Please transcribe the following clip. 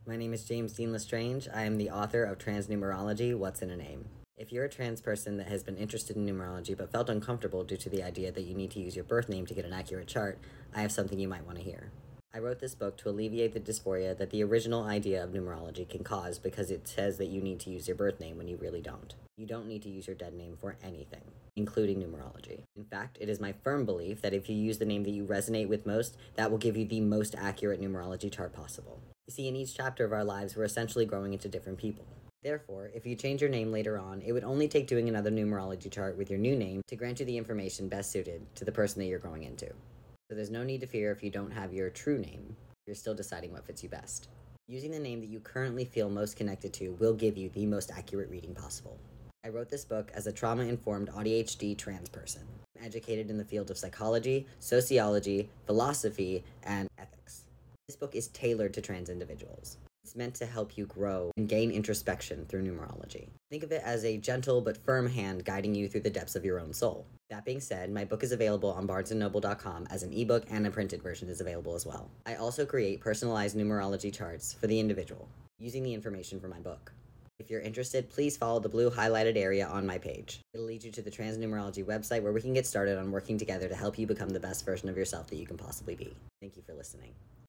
My name is James Dean Lestrange. I am the author of Transnumerology, What's in a Name? If you're a trans person that has been interested in numerology but felt uncomfortable due to the idea that you need to use your birth name to get an accurate chart, I have something you might want to hear. I wrote this book to alleviate the dysphoria that the original idea of numerology can cause because it says that you need to use your birth name when you really don't. You don't need to use your dead name for anything, including numerology. In fact, it is my firm belief that if you use the name that you resonate with most, that will give you the most accurate numerology chart possible. You see, in each chapter of our lives, we're essentially growing into different people. Therefore, if you change your name later on, it would only take doing another numerology chart with your new name to grant you the information best suited to the person that you're growing into. So there's no need to fear if you don't have your true name. You're still deciding what fits you best. Using the name that you currently feel most connected to will give you the most accurate reading possible. I wrote this book as a trauma-informed ADHD trans person. I'm educated in the field of psychology, sociology, philosophy, and ethics. This book is tailored to trans individuals. It's meant to help you grow and gain introspection through numerology. Think of it as a gentle but firm hand guiding you through the depths of your own soul. That being said, my book is available on barnesandnoble.com as an ebook, and a printed version is available as well. I also create personalized numerology charts for the individual, using the information from my book. If you're interested, please follow the blue highlighted area on my page. It'll lead you to the Transnumerology website where we can get started on working together to help you become the best version of yourself that you can possibly be. Thank you for listening.